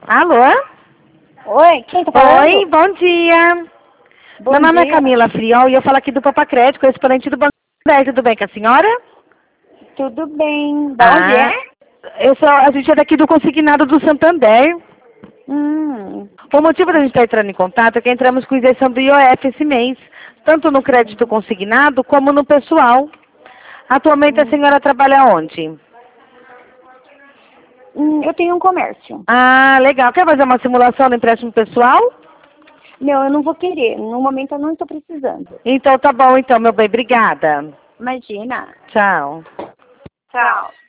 Alô? Oi, quem tá falando? Oi, bom dia. Bom Meu nome dia. é Camila Friol e eu falo aqui do Papacrédito, correspondente do Banco Santander. Tudo bem com a senhora? Tudo bem. Da onde é? A gente é daqui do consignado do Santander. O motivo da gente estar entrando em contato é que entramos com isenção do IOF esse mês, tanto no crédito consignado como no pessoal. Atualmente a senhora trabalha onde? Eu tenho um comércio. Ah, legal. Quer fazer uma simulação do empréstimo pessoal? Não, eu não vou querer. No momento eu não estou precisando. Então tá bom, então, meu bem. Obrigada. Imagina. Tchau. Tchau.